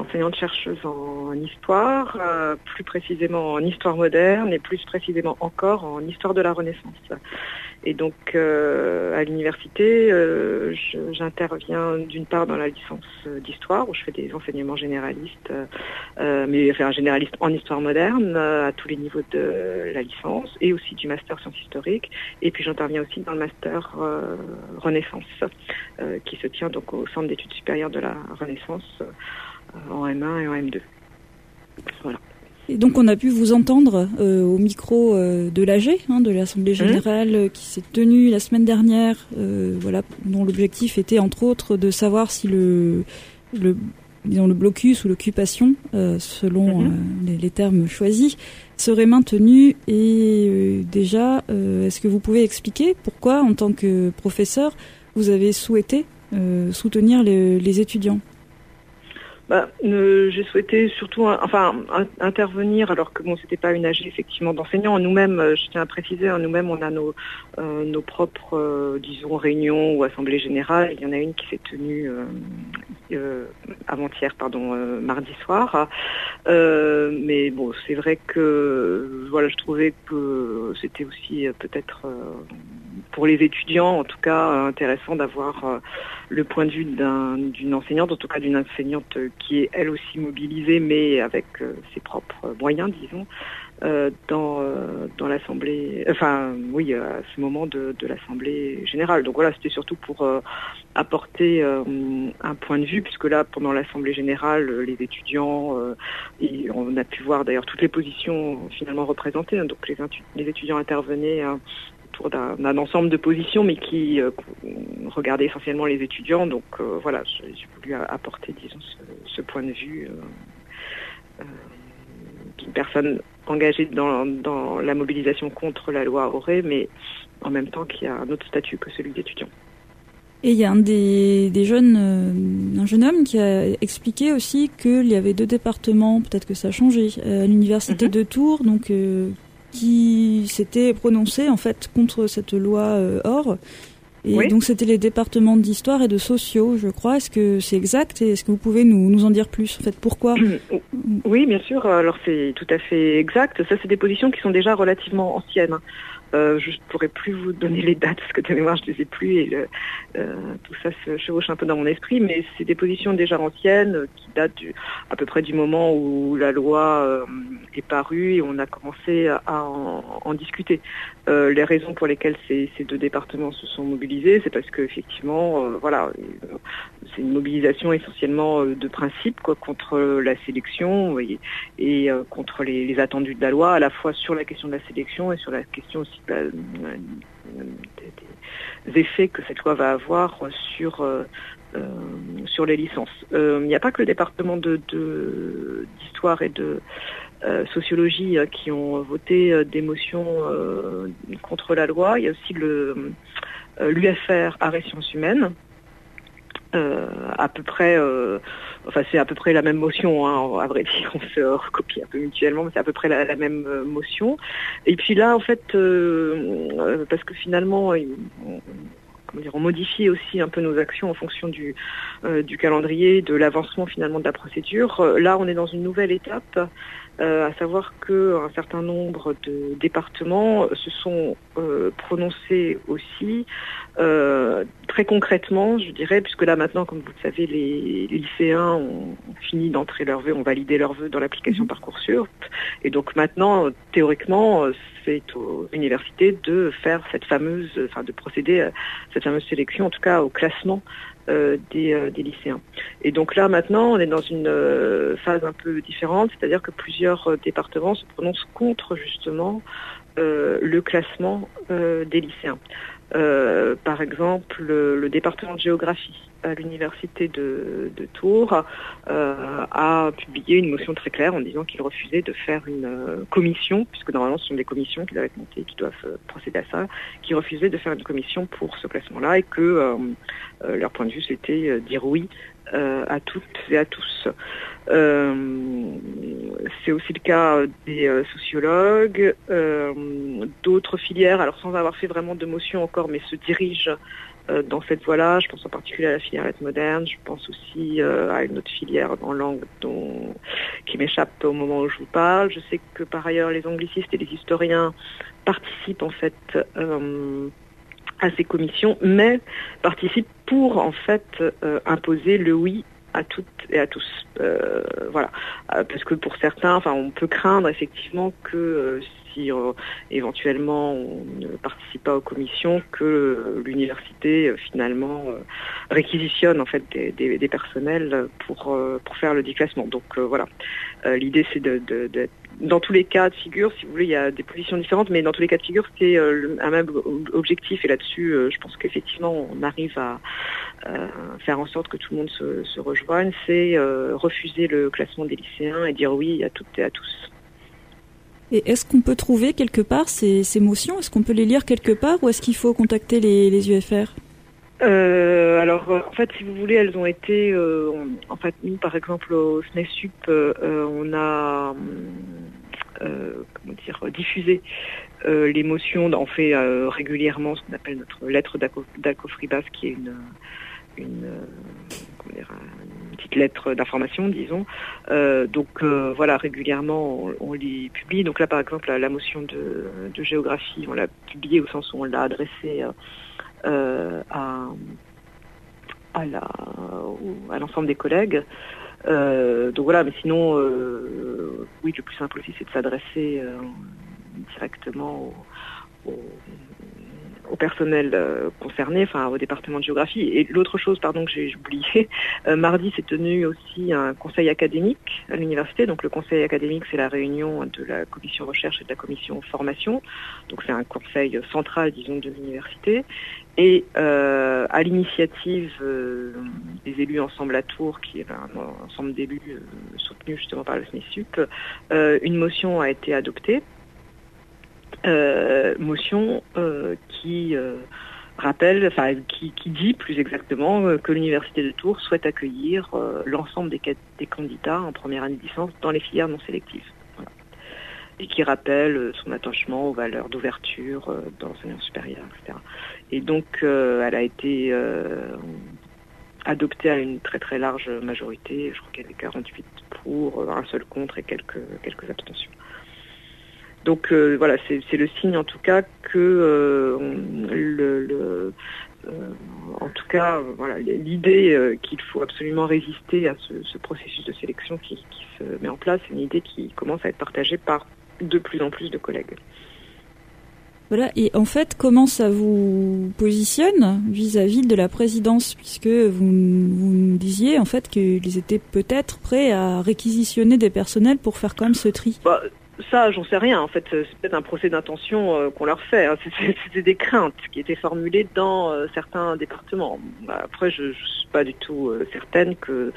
enseignante-chercheuse en histoire, plus précisément en histoire moderne et plus précisément encore en histoire de la Renaissance. Et donc à l'université, j'interviens d'une part dans la licence d'histoire où je fais des enseignements généralistes, mais enfin généraliste en histoire moderne à tous les niveaux de la licence et aussi du master sciences historiques. Et puis j'interviens aussi dans le master Renaissance qui se tient donc au Centre d'études supérieures de la Renaissance en M1 et en M2. Voilà. Et donc on a pu vous entendre au micro de l'AG, de l'Assemblée Générale qui s'est tenue la semaine dernière, dont l'objectif était entre autres de savoir si le blocus ou l'occupation, selon les termes choisis, serait maintenu. Et déjà, est-ce que vous pouvez expliquer pourquoi, en tant que professeur, vous avez souhaité soutenir les étudiants ? J'ai souhaité surtout intervenir, alors que c'était pas une AG effectivement d'enseignants. Nous-mêmes, je tiens à préciser, nous-mêmes on a nos propres réunions ou assemblées générales. Il y en a une qui s'est tenue avant-hier, mardi soir. Mais bon, c'est vrai que je trouvais que c'était aussi peut-être pour les étudiants, en tout cas, intéressant d'avoir le point de vue d'une enseignante, en tout cas d'une enseignante qui est elle aussi mobilisée, mais avec ses propres moyens, disons, dans l'Assemblée, à ce moment de l'Assemblée générale. Donc voilà, c'était surtout pour apporter un point de vue, puisque là, pendant l'Assemblée générale, les étudiants, et on a pu voir d'ailleurs toutes les positions finalement représentées, donc les étudiants intervenaient autour d'un ensemble de positions, mais qui regardaient essentiellement les étudiants. Donc j'ai voulu apporter, disons, ce point de vue qu'une personne engagée dans la mobilisation contre la loi aurait, mais en même temps qu'il y a un autre statut que celui d'étudiant. Et il y a un jeune homme qui a expliqué aussi qu'il y avait 2 départements, peut-être que ça a changé, à l'université de Tours, donc qui s'était prononcé en fait contre cette loi ORE. Et donc c'était les départements d'histoire et de sociaux, je crois. Est-ce que c'est exact et est-ce que vous pouvez nous en dire plus? En fait, pourquoi? Oui, bien sûr. Alors c'est tout à fait exact. Ça, c'est des positions qui sont déjà relativement anciennes. Je ne pourrais plus vous donner les dates parce que de mémoire je ne les ai plus et tout ça se chevauche un peu dans mon esprit, mais c'est des positions déjà anciennes qui datent à peu près du moment où la loi est parue et on a commencé à en discuter. Les raisons pour lesquelles ces 2 départements se sont mobilisés, c'est parce qu'effectivement, c'est une mobilisation essentiellement de principe contre la sélection et contre les attendus de la loi, à la fois sur la question de la sélection et sur la question aussi des effets que cette loi va avoir sur les licences. Il n'y a pas que le département d'histoire et de sociologie qui ont voté des motions contre la loi. Il y a aussi l'UFR Arts et Sciences Humaines. À peu près, c'est à peu près la même motion, à vrai dire, on se recopie un peu mutuellement, mais c'est à peu près la même motion. Et puis là, en fait, parce que finalement, on modifie aussi un peu nos actions en fonction du calendrier, de l'avancement finalement de la procédure. Là, on est dans une nouvelle étape, à savoir qu'un certain nombre de départements se sont prononcés aussi très concrètement, je dirais, puisque là maintenant, comme vous le savez, les lycéens ont fini d'entrer leurs vœux, ont validé leurs vœux dans l'application Parcoursup, et donc maintenant, théoriquement, c'est aux universités de faire de procéder à cette fameuse sélection, en tout cas au classement des lycéens. Et donc là maintenant on est dans une phase un peu différente, c'est-à-dire que plusieurs départements se prononcent contre justement le classement des lycéens. Par exemple, le département de géographie à l'université de Tours a publié une motion très claire en disant qu'il refusait de faire une commission, puisque normalement ce sont des commissions qui doivent être montées, qui doivent procéder à ça, qui refusait de faire une commission pour ce classement-là et que leur point de vue c'était dire oui à toutes et à tous. C'est aussi le cas des sociologues, d'autres filières, alors sans avoir fait vraiment de motion encore, mais se dirigent dans cette voie-là. Je pense en particulier à la filière lettres modernes. Je pense aussi à une autre filière en langue qui m'échappe au moment où je vous parle. Je sais que par ailleurs les anglicistes et les historiens participent en fait à ces commissions, mais participent pour en fait imposer le oui à toutes et à tous. Voilà. Parce que pour certains, on peut craindre effectivement que si éventuellement on ne participe pas aux commissions, que l'université finalement réquisitionne en fait des personnels pour faire le déclassement. Donc voilà. L'idée c'est d'être dans tous les cas de figure, si vous voulez, il y a des positions différentes, mais dans tous les cas de figure, c'est un même objectif. Et là-dessus, je pense qu'effectivement, on arrive à faire en sorte que tout le monde se rejoigne. C'est refuser le classement des lycéens et dire oui à toutes et à tous. Et est-ce qu'on peut trouver quelque part ces motions ? Est-ce qu'on peut les lire quelque part ou est-ce qu'il faut contacter les UFR ? Alors, en fait, si vous voulez, elles ont été... en fait, nous, par exemple, au SNESUP, on a diffusé les motions. On fait régulièrement ce qu'on appelle notre lettre d'Alcofribas, qui est une petite lettre d'information, disons. Donc voilà, régulièrement on les publie. Donc là, par exemple, la motion de géographie, on l'a publiée au sens où on l'a adressée à l'ensemble des collègues. Donc voilà, mais sinon, oui, le plus simple aussi, c'est de s'adresser directement au personnel concerné, au département de géographie. Et l'autre chose, que j'ai oublié, mardi s'est tenu aussi un conseil académique à l'université. Donc le conseil académique, c'est la réunion de la commission recherche et de la commission formation. Donc c'est un conseil central, disons, de l'université. Et à l'initiative des élus Ensemble à Tours, qui est un ensemble d'élus soutenus justement par le SNESUP, une motion a été adoptée. Motion qui rappelle, qui dit plus exactement que l'université de Tours souhaite accueillir l'ensemble des candidats en première année de licence dans les filières non sélectives. Voilà. Et qui rappelle son attachement aux valeurs d'ouverture dans l'enseignement supérieur, etc. Et donc elle a été adoptée à une très très large majorité. Je crois qu'il y avait 48 pour, un seul contre et quelques abstentions. Donc voilà, c'est le signe en tout cas que en tout cas voilà, l'idée qu'il faut absolument résister à ce processus de sélection qui se met en place, c'est une idée qui commence à être partagée par de plus en plus de collègues. Voilà, et en fait, comment ça vous positionne vis-à-vis de la présidence, puisque vous nous disiez en fait qu'ils étaient peut-être prêts à réquisitionner des personnels pour faire quand même ce tri. Ça, j'en sais rien. En fait, c'est peut-être un procès d'intention qu'on leur fait. C'était des craintes qui étaient formulées dans certains départements. Après, je suis pas du tout certaine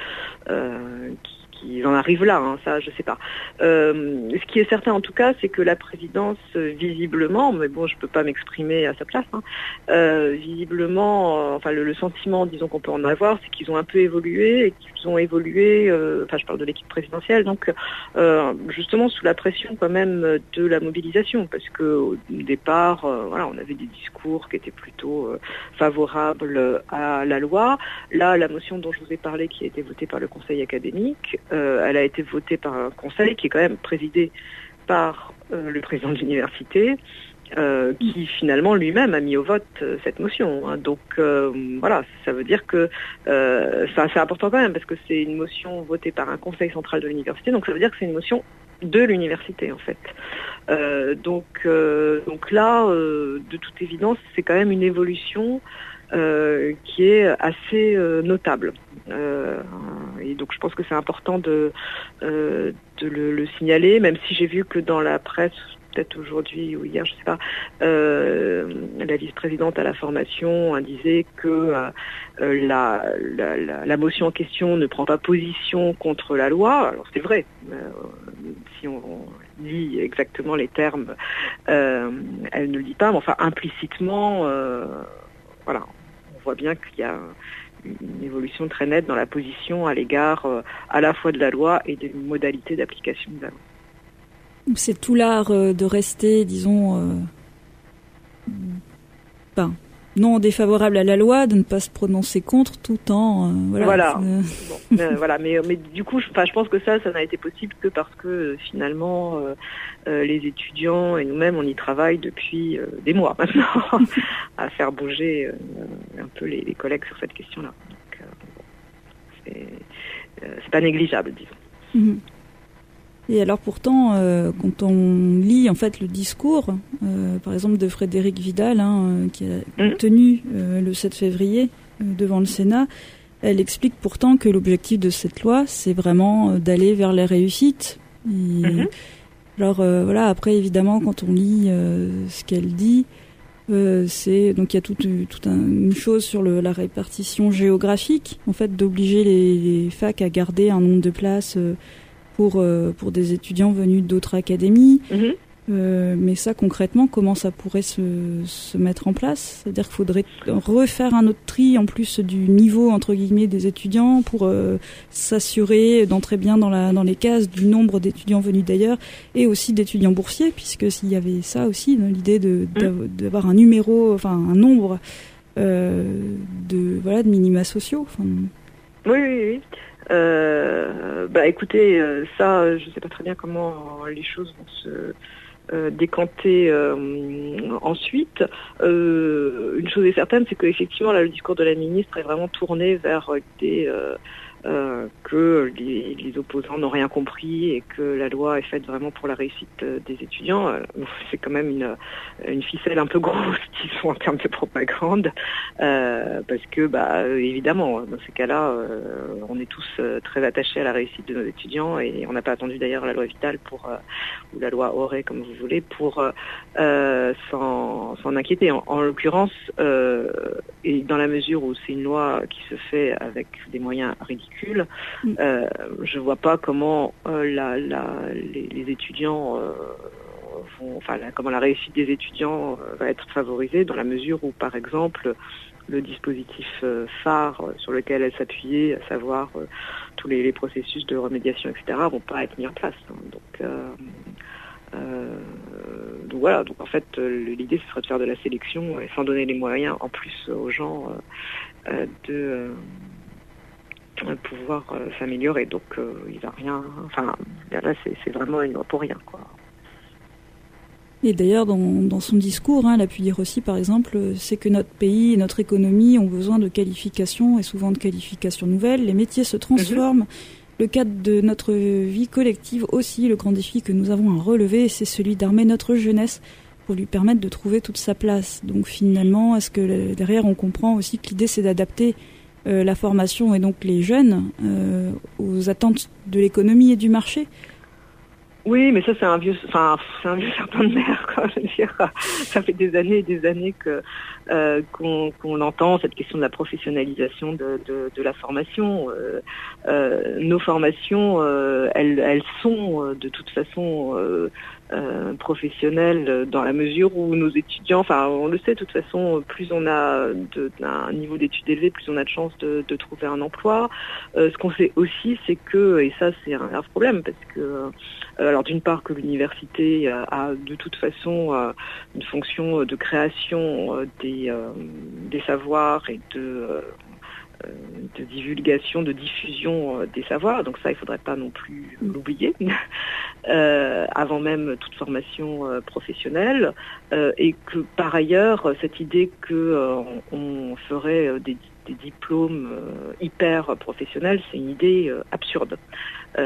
qu'ils en arrivent là. Ça, je sais pas. Ce qui est certain, en tout cas, c'est que la présidence, visiblement, mais bon, je peux pas m'exprimer à sa place. Visiblement, le sentiment, disons, qu'on peut en avoir, c'est qu'ils ont un peu évolué et qu'ils ont évolué. Je parle de l'équipe présidentielle, donc justement sous la pression quand même de la mobilisation, parce que au départ, on avait des discours qui étaient plutôt favorables à la loi. Là, la motion dont je vous ai parlé, qui a été votée par le Conseil académique, elle a été votée par un conseil qui est quand même présidé par le président de l'université, qui finalement lui-même a mis au vote cette motion. Donc voilà, ça veut dire que c'est important quand même, parce que c'est une motion votée par un conseil central de l'université, donc ça veut dire que c'est une motion de l'université en fait. Donc là, de toute évidence, c'est quand même une évolution qui est assez notable. Et donc je pense que c'est important de le signaler, même si j'ai vu que dans la presse, peut-être aujourd'hui ou hier, je sais pas, la vice-présidente à la formation disait que la motion en question ne prend pas position contre la loi. Alors c'est vrai, si on lit exactement les termes, elle ne le dit pas, mais enfin implicitement, voilà, on voit bien qu'il y a une évolution très nette dans la position à l'égard à la fois de la loi et des modalités d'application de la loi. C'est tout l'art de rester, disons, non défavorable à la loi, de ne pas se prononcer contre tout en voilà. Voilà, mais du coup, je pense que ça n'a été possible que parce que finalement les étudiants et nous-mêmes on y travaille depuis des mois maintenant à faire bouger un peu les collègues sur cette question-là. Donc c'est pas négligeable, disons. Mmh. Et alors pourtant, quand on lit en fait le discours, par exemple de Frédérique Vidal, qui a tenu le 7 février devant le Sénat, elle explique pourtant que l'objectif de cette loi, c'est vraiment d'aller vers les réussites. Alors après évidemment, quand on lit ce qu'elle dit, donc il y a toute une chose sur la répartition géographique, en fait, d'obliger les facs à garder un nombre de places pour des étudiants venus d'autres académies. Mais ça, concrètement, comment ça pourrait se mettre en place ? C'est-à-dire qu'il faudrait refaire un autre tri, en plus du niveau, entre guillemets, des étudiants, pour s'assurer d'entrer bien dans les cases du nombre d'étudiants venus d'ailleurs, et aussi d'étudiants boursiers, puisque s'il y avait ça aussi, l'idée d'avoir un numéro, enfin un nombre de minima sociaux. Oui. Écoutez, ça, je sais pas très bien comment les choses vont se décanter ensuite. Une chose est certaine, c'est qu'effectivement, là, le discours de la ministre est vraiment tourné vers l'idée que les opposants n'ont rien compris et que la loi est faite vraiment pour la réussite des étudiants. C'est quand même une ficelle un peu grosse, disons, en termes de propagande, parce que, évidemment, dans ces cas-là, on est tous très attachés à la réussite de nos étudiants et on n'a pas attendu d'ailleurs la loi Vidal ou la loi Auré, comme vous voulez, pour s'en inquiéter. En l'occurrence, et dans la mesure où c'est une loi qui se fait avec des moyens ridicules, je vois pas comment les étudiants comment la réussite des étudiants va être favorisée, dans la mesure où, par exemple, le dispositif phare sur lequel elle s'appuyait, à savoir tous les processus de remédiation, etc., vont pas être mis en place. Donc voilà, donc en fait l'idée ce serait de faire de la sélection et sans donner les moyens en plus aux gens de pouvoir s'améliorer. Donc il va rien, là c'est vraiment une loi pour rien, quoi. Et d'ailleurs dans son discours, elle a pu dire aussi par exemple, c'est que notre pays et notre économie ont besoin de qualifications et souvent de qualifications nouvelles, les métiers se transforment. Le cadre de notre vie collective aussi, le grand défi que nous avons à relever, c'est celui d'armer notre jeunesse pour lui permettre de trouver toute sa place. Donc finalement, est-ce que derrière on comprend aussi que l'idée c'est d'adapter la formation et donc les jeunes aux attentes de l'économie et du marché ? Oui, mais ça c'est un vieux serpent de mer, quoi. Je veux dire, ça fait des années et des années qu'on entend cette question de la professionnalisation de la formation. Nos formations, elles sont de toute façon professionnelles dans la mesure où nos étudiants, on le sait de toute façon, plus on a un niveau d'études élevé, plus on a de chances de trouver un emploi. Ce qu'on sait aussi, c'est que, et ça c'est un grave problème, parce que alors d'une part que l'université a de toute façon une fonction de création des savoirs et de divulgation, de diffusion des savoirs, donc ça il ne faudrait pas non plus l'oublier, avant même toute formation professionnelle, et que par ailleurs cette idée qu'on ferait des diplômes hyper professionnels, c'est une idée absurde. Pourquoi ?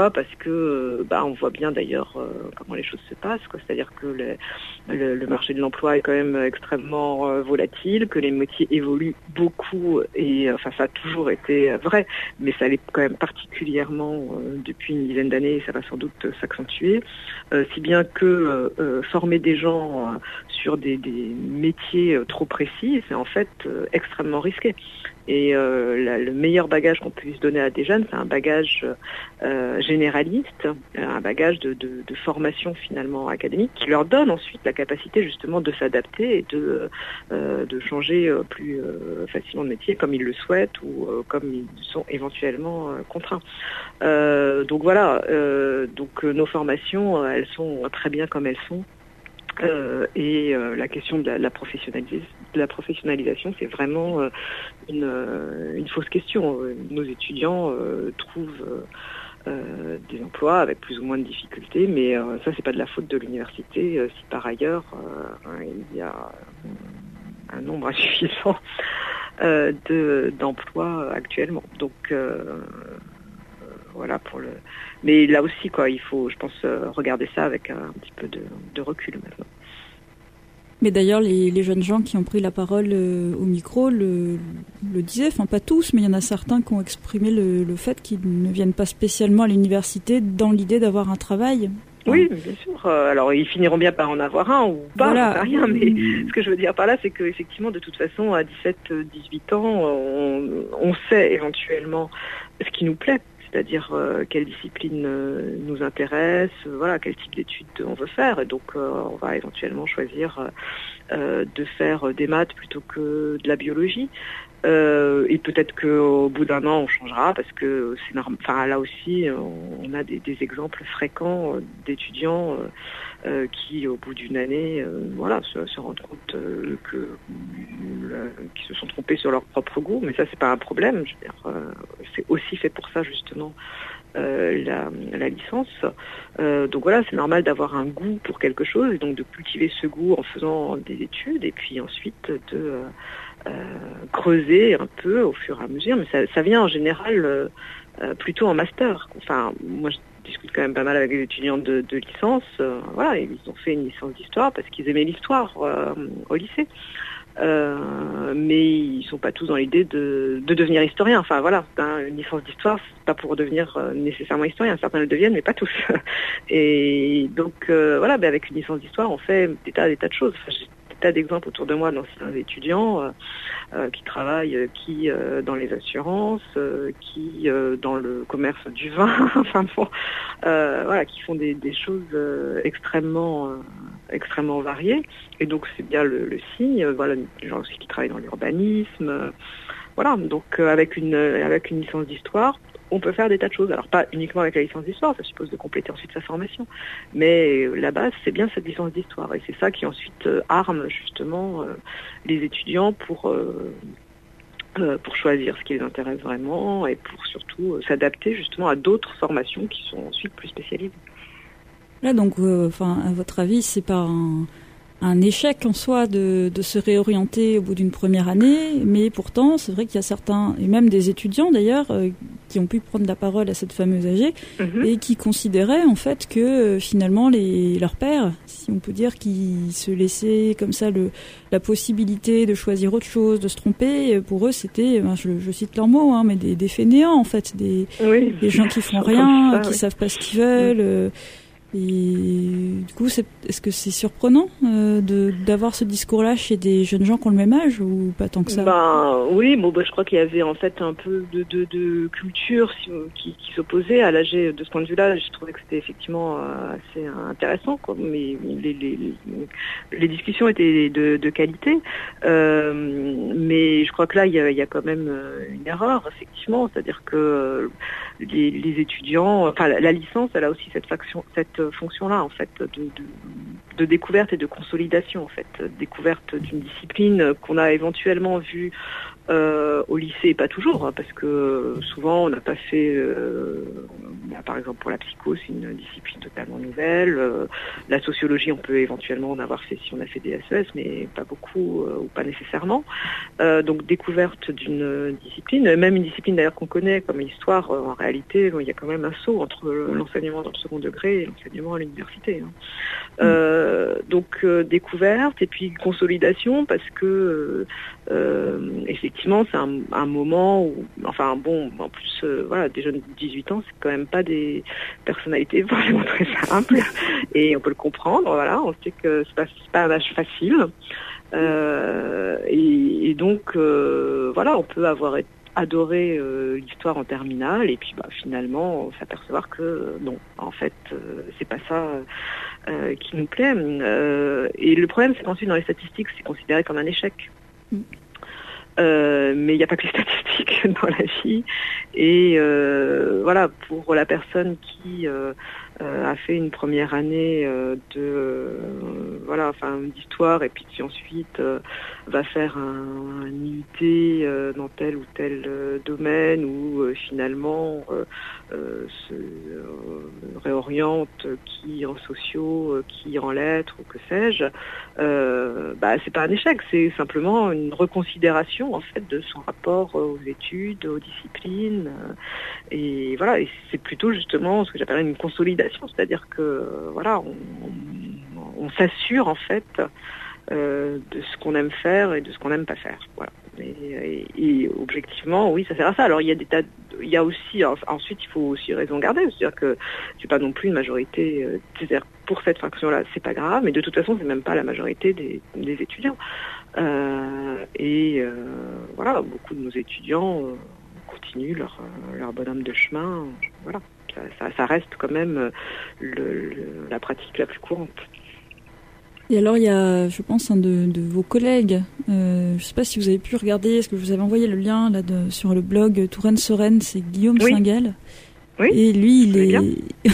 Parce que on voit bien d'ailleurs comment les choses se passent, quoi. C'est-à-dire que le marché de l'emploi est quand même extrêmement volatile, que les métiers évoluent beaucoup et ça a toujours été vrai, mais ça l'est quand même particulièrement depuis une dizaine d'années et ça va sans doute s'accentuer, si bien que former des gens sur des métiers trop précis, c'est en fait extrêmement risqué. Et le meilleur bagage qu'on puisse donner à des jeunes, c'est un bagage généraliste, un bagage de formation finalement académique qui leur donne ensuite la capacité justement de s'adapter et de changer plus facilement de métier comme ils le souhaitent ou comme ils sont éventuellement contraints. Donc voilà, donc nos formations, elles sont très bien comme elles sont. La question de la professionnalisation, c'est vraiment une fausse question. Nos étudiants trouvent des emplois avec plus ou moins de difficultés, mais ça, c'est pas de la faute de l'université si par ailleurs il y a un nombre insuffisant d'emplois actuellement. Donc voilà pour le. Mais là aussi, quoi, il faut, je pense, regarder ça avec un petit peu de recul maintenant. Mais d'ailleurs, les jeunes gens qui ont pris la parole au micro le disaient, enfin pas tous, mais il y en a certains qui ont exprimé le fait qu'ils ne viennent pas spécialement à l'université dans l'idée d'avoir un travail. Oui, bien sûr. Alors, ils finiront bien par en avoir un ou pas, voilà. Rien. Mais ce que je veux dire par là, c'est qu'effectivement, de toute façon, à 17-18 ans, on sait éventuellement ce qui nous plaît. C'est-à-dire quelle discipline nous intéresse, voilà, quel type d'études on veut faire. Et donc, on va éventuellement choisir de faire des maths plutôt que de la biologie. Et peut-être qu'au bout d'un an, on changera parce que c'est normal. Enfin, là aussi, on a des exemples fréquents d'étudiants qui, au bout d'une année, voilà, se rendent compte qu'ils se sont trompés sur leur propre goût. Mais ça, c'est pas un problème. Je veux dire, c'est aussi fait pour ça justement. La licence. Donc voilà, c'est normal d'avoir un goût pour quelque chose et donc de cultiver ce goût en faisant des études et puis ensuite de creuser un peu au fur et à mesure. Mais ça vient en général plutôt en master. Enfin, moi je discute quand même pas mal avec les étudiants de licence. Voilà, ils ont fait une licence d'histoire parce qu'ils aimaient l'histoire au lycée. Mais ils sont pas tous dans l'idée de devenir historien. Enfin voilà, une licence d'histoire, c'est pas pour devenir nécessairement historien. Certains le deviennent, mais pas tous. Et donc voilà, avec une licence d'histoire, on fait des tas de choses. Enfin, j'ai des tas d'exemples autour de moi d'anciens étudiants qui travaillent, qui dans les assurances, qui dans le commerce du vin. Enfin bon, voilà, qui font des choses extrêmement variées. Et donc c'est bien le signe. Voilà, des gens aussi qui travaillent dans l'urbanisme. Voilà, donc avec une licence d'histoire, on peut faire des tas de choses. Alors pas uniquement avec la licence d'histoire, ça suppose de compléter ensuite sa formation. Mais la base, c'est bien cette licence d'histoire. Et c'est ça qui ensuite arme justement les étudiants pour choisir ce qui les intéresse vraiment et pour surtout s'adapter justement à d'autres formations qui sont ensuite plus spécialisées. Là, donc, à votre avis, c'est pas un échec en soi de se réorienter au bout d'une première année, mais pourtant, c'est vrai qu'il y a certains, et même des étudiants d'ailleurs, qui ont pu prendre la parole à cette fameuse AG, et qui considéraient en fait que finalement leurs pairs, si on peut dire, qui se laissaient comme ça la possibilité de choisir autre chose, de se tromper, pour eux c'était, je cite leurs mots, mais des fainéants en fait, des gens qui font rien, qui savent pas ce qu'ils veulent. Et du coup, est-ce que c'est surprenant d'avoir ce discours-là chez des jeunes gens qui ont le même âge ou pas tant que ça? Oui, je crois qu'il y avait en fait un peu de culture qui s'opposait à l'AG de ce point de vue-là. J'ai trouvé que c'était effectivement assez intéressant, quoi. Mais les discussions étaient de qualité. Mais je crois que là, il y a quand même une erreur, effectivement. C'est-à-dire que les étudiants, enfin la licence, elle a aussi cette fonction-là en fait de découverte et de consolidation en fait, découverte d'une discipline qu'on a éventuellement vue au lycée, pas toujours, parce que souvent on n'a pas fait, par exemple pour la psycho, c'est une discipline totalement nouvelle. La sociologie, on peut éventuellement en avoir fait si on a fait des SES, mais pas beaucoup ou pas nécessairement. Donc découverte d'une discipline, même une discipline d'ailleurs qu'on connaît comme l'histoire, en réalité, il y a quand même un saut entre l'enseignement dans le second degré et l'enseignement à l'université. Donc découverte et puis consolidation, parce que effectivement c'est un moment où, en plus voilà, des jeunes de 18 ans, c'est quand même pas des personnalités vraiment très simples et on peut le comprendre, voilà, on sait que c'est pas un âge facile et donc voilà, on peut avoir adoré l'histoire en terminale et puis finalement s'apercevoir que non, en fait c'est pas ça qui nous plaît, et le problème c'est qu'ensuite dans les statistiques c'est considéré comme un échec. Mais il n'y a pas que les statistiques dans la vie. Et voilà, pour la personne qui a fait une première année d'histoire et puis qui ensuite va faire un IUT dans tel ou tel domaine ou finalement se réoriente, qui en sociaux, qui en lettres ou que sais-je, c'est pas un échec, c'est simplement une reconsidération en fait de son rapport aux études, aux disciplines, et voilà, et c'est plutôt justement ce que j'appelle une consolidation, c'est-à-dire que voilà, on s'assure en fait de ce qu'on aime faire et de ce qu'on n'aime pas faire. Voilà. Et objectivement, oui, ça sert à ça. Alors il y a aussi, ensuite il faut aussi raison garder, c'est-à-dire que c'est pas non plus une majorité, c'est-à-dire pour cette fraction-là, c'est pas grave, mais de toute façon, c'est même pas la majorité des étudiants. Voilà, beaucoup de nos étudiants continuent leur bonhomme de chemin. Voilà, ça reste quand même la pratique la plus courante. Et alors, il y a, je pense, un de vos collègues, je ne sais pas si vous avez pu regarder, est-ce que je vous avais envoyé le lien là sur le blog Touraine Sereine, c'est Guillaume Singal. Oui. Et lui, il est...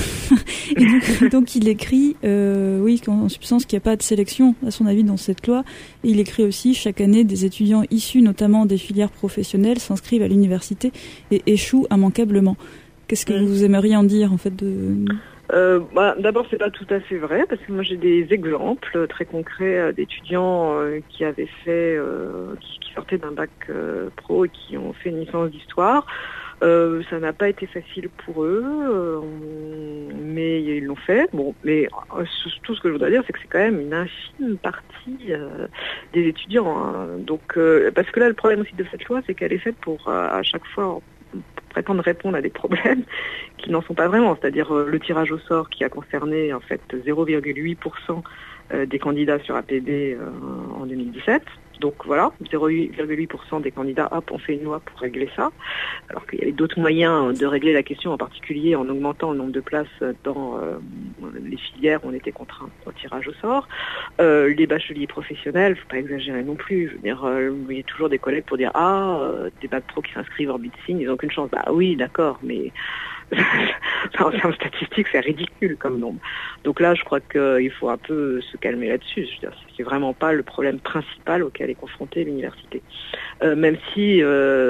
et donc, il écrit, en substance, qu'il n'y a pas de sélection, à son avis, dans cette loi. Et il écrit aussi, chaque année, des étudiants issus notamment des filières professionnelles s'inscrivent à l'université et échouent immanquablement. Qu'est-ce que vous aimeriez en dire, en fait, D'abord, c'est pas tout à fait vrai, parce que moi j'ai des exemples très concrets d'étudiants qui avaient fait, qui sortaient d'un bac pro et qui ont fait une licence d'histoire. Ça n'a pas été facile pour eux, mais ils l'ont fait. Bon, mais tout ce que je voudrais dire, c'est que c'est quand même une infime partie des étudiants. Hein. Donc, parce que là, le problème aussi de cette loi, c'est qu'elle est faite pour à chaque fois prétendre répondre à des problèmes qui n'en sont pas vraiment, c'est-à-dire le tirage au sort qui a concerné en fait 0,8% des candidats sur APB en 2017. Donc voilà, 0,8% des candidats ont fait une loi pour régler ça, alors qu'il y avait d'autres moyens de régler la question, en particulier en augmentant le nombre de places dans les filières où on était contraint au tirage au sort. Les bacheliers professionnels, faut pas exagérer non plus. Je veux dire, il y a toujours des collègues pour dire des bacs pro qui s'inscrivent en médecine, ils n'ont aucune chance. Bah oui, d'accord, mais en termes statistiques, c'est ridicule comme nombre. Donc là, je crois qu'il faut un peu se calmer là-dessus. Je veux dire, c'est vraiment pas le problème principal auquel est confrontée l'université. Même si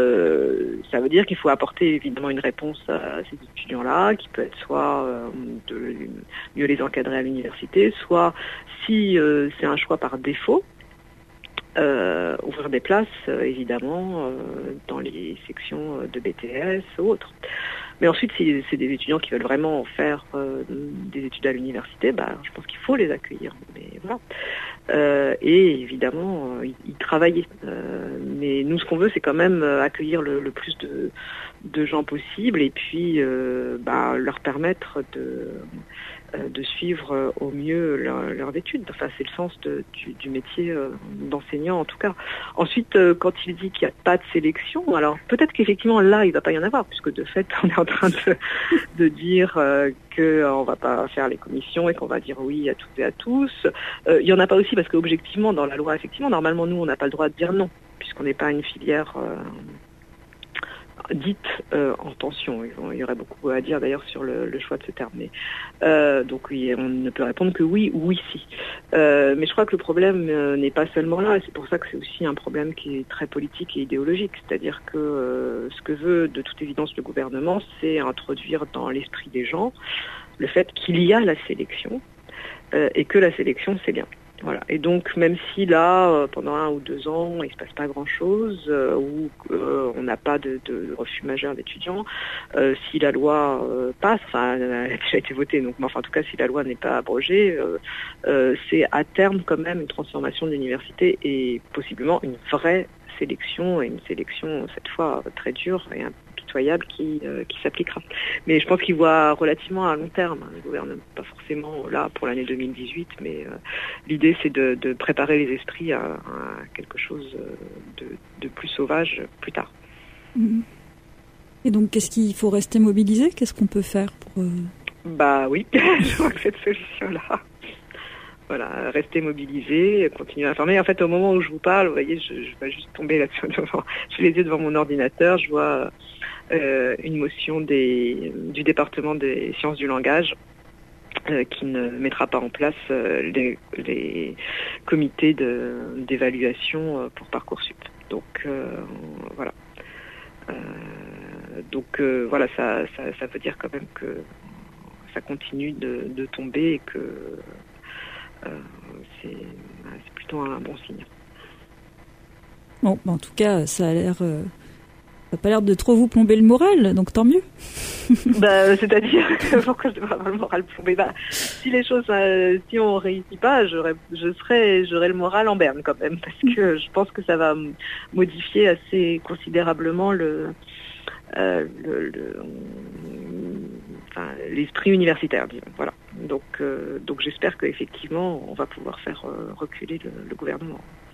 ça veut dire qu'il faut apporter évidemment une réponse à ces étudiants-là, qui peut être soit de mieux les encadrer à l'université, soit si c'est un choix par défaut, ouvrir des places, évidemment, dans les sections de BTS ou autres. Mais ensuite, si c'est des étudiants qui veulent vraiment faire des études à l'université, je pense qu'il faut les accueillir. Mais voilà. Et évidemment, y travailler. Mais nous, ce qu'on veut, c'est quand même accueillir le plus de gens possible et puis leur permettre de suivre au mieux leurs études. Enfin, c'est le sens du métier d'enseignant en tout cas. Ensuite, quand il dit qu'il n'y a pas de sélection, alors peut-être qu'effectivement là, il ne va pas y en avoir, puisque de fait, on est en train de dire qu'on ne va pas faire les commissions et qu'on va dire oui à toutes et à tous. Il n'y en a pas aussi parce qu'objectivement, dans la loi, effectivement, normalement, nous, on n'a pas le droit de dire non, puisqu'on n'est pas une filière dite en tension. Il y aurait beaucoup à dire d'ailleurs sur le choix de ce terme. Mais, donc oui, on ne peut répondre que oui ou oui si. Mais je crois que le problème n'est pas seulement là, et c'est pour ça que c'est aussi un problème qui est très politique et idéologique. C'est-à-dire que ce que veut de toute évidence le gouvernement, c'est introduire dans l'esprit des gens le fait qu'il y a la sélection et que la sélection c'est bien. Voilà. Et donc, même si là, pendant 1 ou 2 ans, il ne se passe pas grand-chose, ou on n'a pas de refus majeur d'étudiants, si la loi passe, elle a déjà été votée, donc, en tout cas, si la loi n'est pas abrogée, c'est à terme quand même une transformation de l'université et possiblement une vraie sélection, et une sélection cette fois très dure et impitoyable qui s'appliquera. Mais je pense qu'il voit relativement à long terme, le gouvernement, pas forcément là pour l'année 2018, mais l'idée c'est de préparer les esprits à quelque chose de plus sauvage plus tard. Et donc qu'est-ce qu'il faut rester mobilisé ? Qu'est-ce qu'on peut faire pour... Oui, je crois que cette solution-là, Voilà, rester mobilisé, continuer à informer. En fait, au moment où je vous parle, vous voyez, je vais juste tomber là-dessus. J'ai les yeux devant mon ordinateur, je vois une motion du département des sciences du langage qui ne mettra pas en place les comités d'évaluation pour Parcoursup. Donc voilà. Donc voilà, ça veut dire quand même que ça continue de tomber et que c'est plutôt un bon signe. Bon, en tout cas, ça n'a pas l'air de trop vous plomber le moral, donc tant mieux. C'est-à-dire que pourquoi je devrais avoir le moral plombé ? Si les choses, si on réussit pas, j'aurai le moral en berne quand même, parce que je pense que ça va modifier assez considérablement l'esprit universitaire, disons. Voilà. Donc j'espère qu'effectivement, on va pouvoir faire reculer le gouvernement.